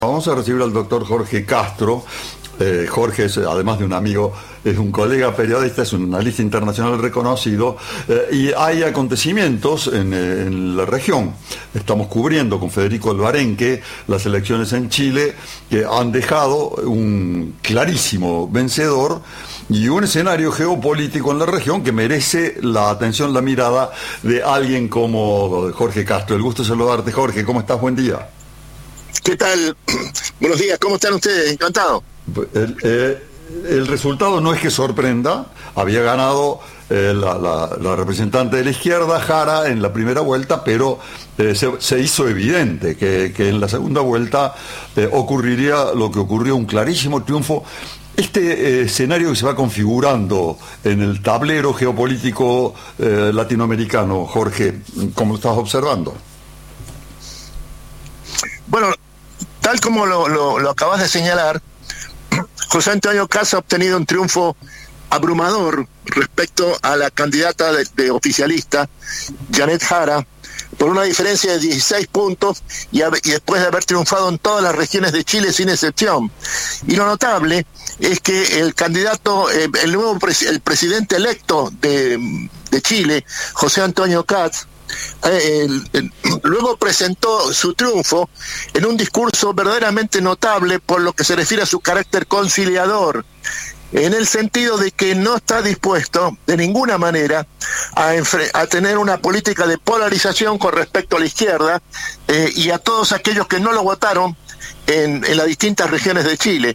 Vamos a recibir al doctor Jorge Castro. Jorge es, además de un amigo, es un colega periodista, es un analista internacional reconocido, y hay acontecimientos en la región. Estamos cubriendo con Federico Alvarenque las elecciones en Chile, que han dejado un clarísimo vencedor y un escenario geopolítico en la región que merece la atención, la mirada de alguien como Jorge Castro. El gusto de saludarte, Jorge. ¿Cómo estás? Buen día. ¿Qué tal? Buenos días, ¿cómo están ustedes? Encantado. El resultado no es que sorprenda. Había ganado la representante de la izquierda, Jara, en la primera vuelta, pero se hizo evidente que en la segunda vuelta ocurriría lo que ocurrió, un clarísimo triunfo. Este escenario que se va configurando en el tablero geopolítico latinoamericano, Jorge, ¿cómo lo estás observando? Bueno, tal como lo acabas de señalar, José Antonio Caz ha obtenido un triunfo abrumador respecto a la candidata de oficialista, Janet Jara, por una diferencia de 16 puntos y después de haber triunfado en todas las regiones de Chile sin excepción. Y lo notable es que el candidato, el presidente electo de Chile, José Antonio Caz, luego presentó su triunfo en un discurso verdaderamente notable por lo que se refiere a su carácter conciliador, en el sentido de que no está dispuesto de ninguna manera a tener una política de polarización con respecto a la izquierda y a todos aquellos que no lo votaron en las distintas regiones de Chile.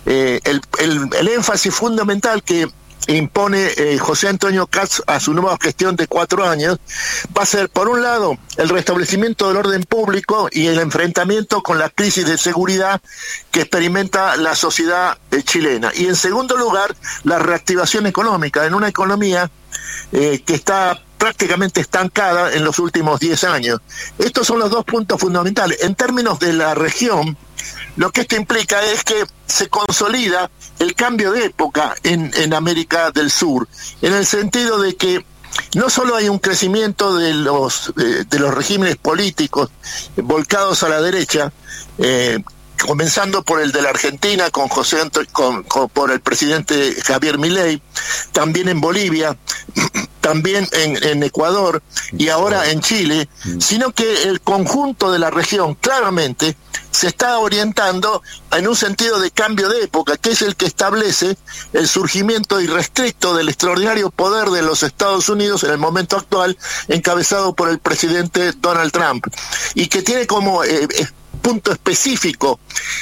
El énfasis fundamental que impone José Antonio Caz a su nueva gestión de 4 años va a ser, por un lado, el restablecimiento del orden público y el enfrentamiento con la crisis de seguridad que experimenta la sociedad chilena, y en segundo lugar, la reactivación económica en una economía que está prácticamente estancada en los últimos 10 años. Estos son los dos puntos fundamentales. En términos de la región, lo que esto implica es que se consolida el cambio de época en América del Sur, en el sentido de que no solo hay un crecimiento de los regímenes políticos volcados a la derecha, comenzando por el de la Argentina con por el presidente Javier Milei, también en Bolivia, también en Ecuador y ahora en Chile, sino que el conjunto de la región claramente se está orientando en un sentido de cambio de época, que es el que establece el surgimiento irrestricto del extraordinario poder de los Estados Unidos en el momento actual, encabezado por el presidente Donald Trump, y que tiene como punto específico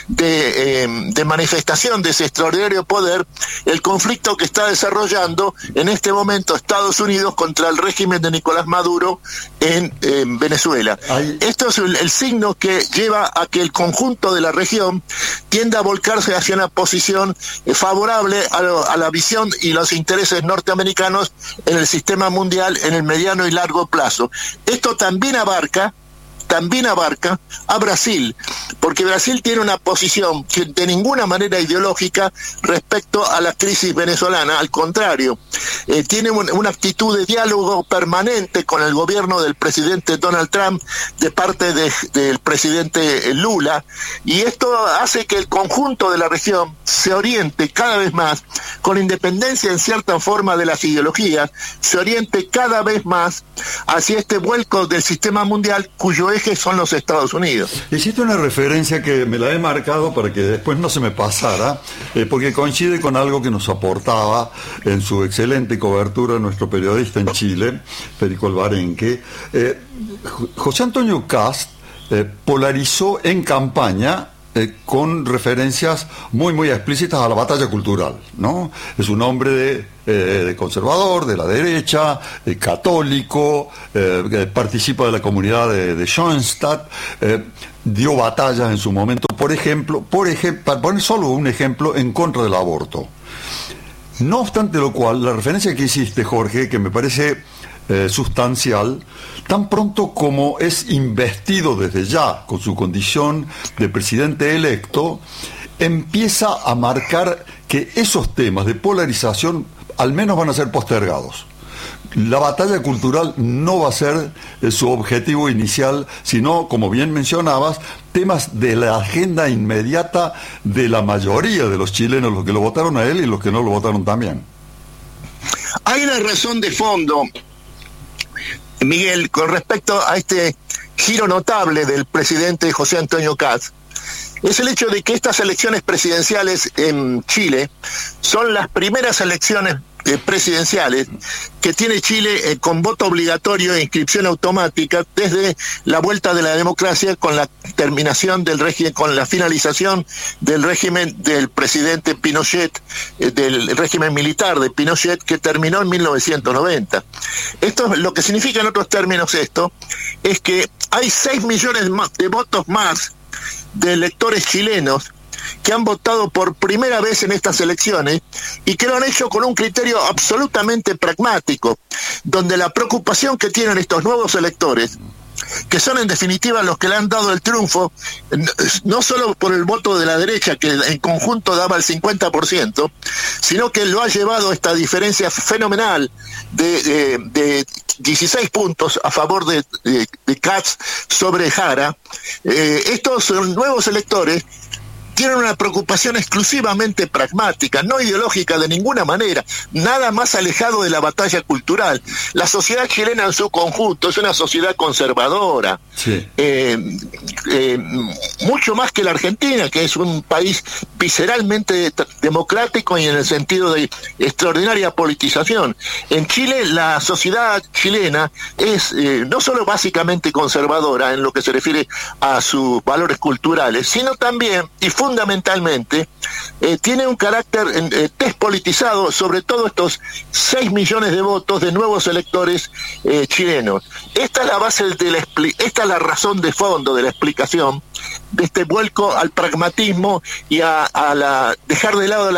de manifestación de ese extraordinario poder el conflicto que está desarrollando en este momento Estados Unidos contra el régimen de Nicolás Maduro en Venezuela. Esto es el signo que lleva a que el conjunto de la región tienda a volcarse hacia una posición favorable a la visión y los intereses norteamericanos en el sistema mundial en el mediano y largo plazo. Esto también abarca a Brasil, porque Brasil tiene una posición que de ninguna manera ideológica respecto a la crisis venezolana, al contrario, tiene una actitud de diálogo permanente con el gobierno del presidente Donald Trump de parte del presidente Lula, y esto hace que el conjunto de la región se oriente cada vez más, con independencia en cierta forma de las ideologías, se oriente cada vez más hacia este vuelco del sistema mundial cuyo eje son los Estados Unidos. Hiciste una referencia que me la he marcado para que después no se me pasara, porque coincide con algo que nos aportaba en su excelente cobertura nuestro periodista en Chile, Federico Alvarenque. José Antonio Caz polarizó en campaña con referencias muy explícitas a la batalla cultural, ¿no? Es un hombre de conservador, de la derecha, católico, que participa de la comunidad de Schoenstatt, dio batallas en su momento, por ejemplo, para poner solo un ejemplo, en contra del aborto. No obstante lo cual, la referencia que hiciste, Jorge, que me parece sustancial, tan pronto como es investido desde ya con su condición de presidente electo, empieza a marcar que esos temas de polarización al menos van a ser postergados. La batalla cultural no va a ser su objetivo inicial, sino, como bien mencionabas, temas de la agenda inmediata de la mayoría de los chilenos, los que lo votaron a él y los que no lo votaron también. Hay una razón de fondo, Miguel, con respecto a este giro notable del presidente José Antonio Kast. Es el hecho de que estas elecciones presidenciales en Chile son las primeras elecciones presidenciales que tiene Chile con voto obligatorio e inscripción automática desde la vuelta de la democracia, con la terminación del régimen, con la finalización del régimen del presidente Pinochet, del régimen militar de Pinochet, que terminó en 1990. Esto, lo que significa en otros términos esto, es que hay 6 millones de votos más de electores chilenos que han votado por primera vez en estas elecciones y que lo han hecho con un criterio absolutamente pragmático, donde la preocupación que tienen estos nuevos electores, que son en definitiva los que le han dado el triunfo, no solo por el voto de la derecha, que en conjunto daba el 50%, sino que lo ha llevado a esta diferencia fenomenal de 16 puntos a favor de Kast sobre Jara. Estos nuevos electores tienen una preocupación exclusivamente pragmática, no ideológica de ninguna manera, nada más alejado de la batalla cultural. La sociedad chilena en su conjunto es una sociedad conservadora, sí. Mucho más que la Argentina, que es un país visceralmente democrático y en el sentido de extraordinaria politización. En Chile, la sociedad chilena es no solo básicamente conservadora en lo que se refiere a sus valores culturales, sino también y fundamentalmente tiene un carácter despolitizado, sobre todo estos 6 millones de votos de nuevos electores chilenos. Esta es la base esta es la razón de fondo de la explicación de este vuelco al pragmatismo y a dejar de lado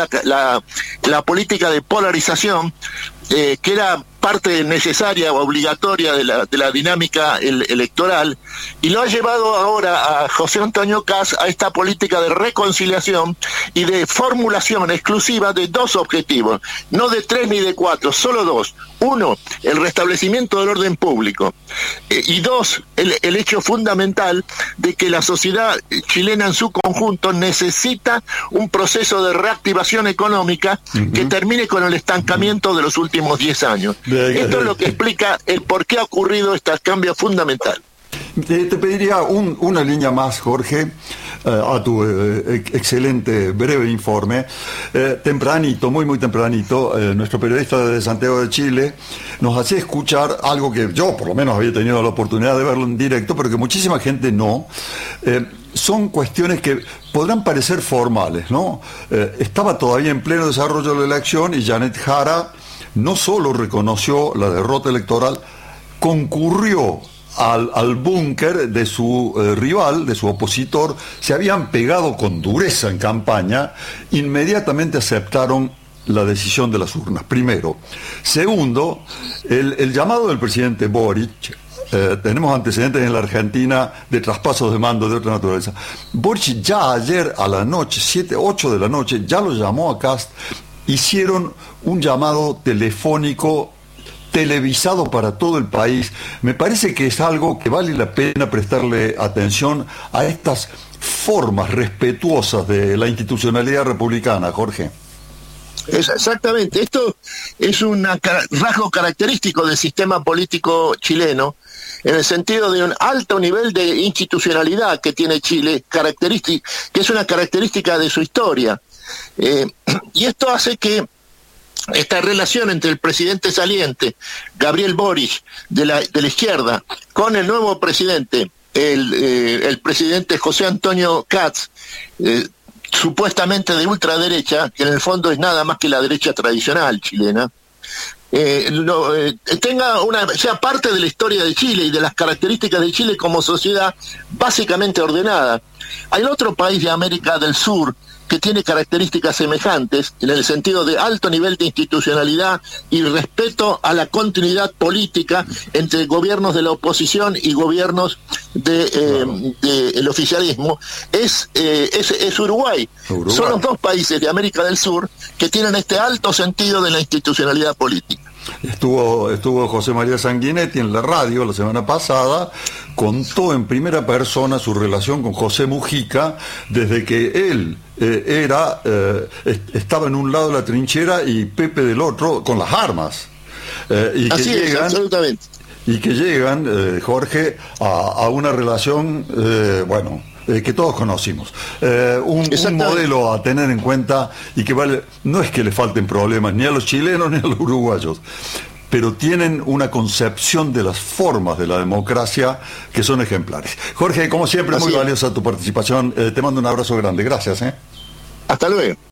la política de polarización, que era parte necesaria o obligatoria de la dinámica electoral, y lo ha llevado ahora a José Antonio Kast a esta política de reconciliación y de formulación exclusiva de 2 objetivos, no de 3 ni de 4, solo 2. 1, el restablecimiento del orden público, y 2, el hecho fundamental de que la sociedad chilena en su conjunto necesita un proceso de reactivación económica que termine con el estancamiento de los últimos 10 años. Esto es lo que explica el por qué ha ocurrido este cambio fundamental. Te pediría una línea más, Jorge, a tu excelente, breve informe. Tempranito, muy tempranito, nuestro periodista de Santiago de Chile nos hacía escuchar algo que yo por lo menos había tenido la oportunidad de verlo en directo, pero que muchísima gente no. Son cuestiones que podrán parecer formales, ¿no? Estaba todavía en pleno desarrollo de la elección y Janet Jara no solo reconoció la derrota electoral, concurrió al búnker de su rival, de su opositor. Se habían pegado con dureza en campaña, inmediatamente aceptaron la decisión de las urnas, primero. Segundo, el llamado del presidente Boric, tenemos antecedentes en la Argentina de traspasos de mando de otra naturaleza. Boric ya ayer a la noche, 7, 8 de la noche, ya lo llamó a Kast, hicieron un llamado telefónico televisado para todo el país. Me parece que es algo que vale la pena prestarle atención a estas formas respetuosas de la institucionalidad republicana, Jorge. Exactamente, esto es un rasgo característico del sistema político chileno, en el sentido de un alto nivel de institucionalidad que tiene Chile, que es una característica de su historia. Y esto hace que esta relación entre el presidente saliente, Gabriel Boric, de la izquierda, con el nuevo presidente, el presidente José Antonio Kast, supuestamente de ultraderecha, que en el fondo es nada más que la derecha tradicional chilena, sea parte de la historia de Chile y de las características de Chile como sociedad básicamente ordenada. Hay otro país de América del Sur que tiene características semejantes en el sentido de alto nivel de institucionalidad y respeto a la continuidad política entre gobiernos de la oposición y gobiernos del oficialismo, es Uruguay. Son los 2 países de América del Sur que tienen este alto sentido de la institucionalidad política. Estuvo José María Sanguinetti en la radio la semana pasada, contó en primera persona su relación con José Mujica desde que él estaba en un lado de la trinchera y Pepe del otro con las armas. Así es, absolutamente. Y que llegan, Jorge, a una relación, que todos conocimos. Un modelo a tener en cuenta y que no es que le falten problemas ni a los chilenos ni a los uruguayos, pero tienen una concepción de las formas de la democracia que son ejemplares. Jorge, como siempre, muy valiosa tu participación. Te mando un abrazo grande. Gracias. Hasta luego.